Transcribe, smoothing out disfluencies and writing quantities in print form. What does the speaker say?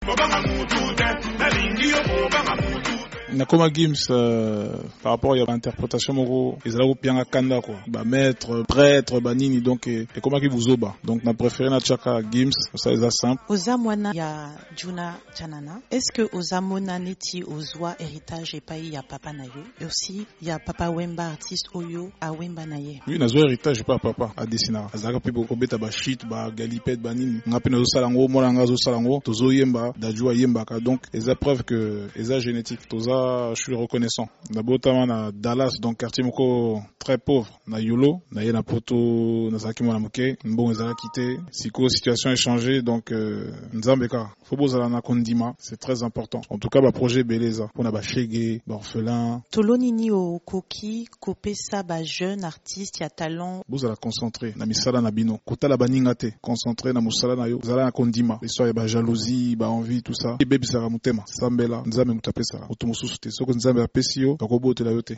Nakoma Gims par rapport à l'interprétation moko ezala pianga kanda quoi ba maître prêtre banini donc et comment qui vous oba donc na préféré na chaka Gims ça est simple ozamwana ya Juna Chanana est-ce que ozamona neti ozwa héritage et pas ya papa na yo et aussi ya papa Wemba artiste oyo a Wemba na ye oui nazwa héritage pas papa a dessiner azaka pe boko beta ba shit ba galipette banini ngape nazo salango mona ngazo salango tozo yemba dajua yemba ka donc eza preuve que eza génétique toza je suis reconnaissant. D'abord, na Dallas, donc quartier moko très pauvre. Na Yolo, na ye na poto, na zaki mwana moke. Bon, ezala quitté. Siko, situation est changée, donc nzambeka. Faut bozala na kondima, c'est très important. En tout cas, ba projet beleza. Pour na ba chege, ba orphelin. Tolonini o koki, kopesa ba jeune artiste ya talent. Bozala concentré na misala na bino. Kota la baninga te, concentré na musala na yo. Zala na kondima. L'histoire ya ba jalousie, ba envie, tout ça. Et baby sara mutema. Sambela, nzambe mutapesa. Otomosusu te. Soko nzambe apesi yo, bakobotela yo te.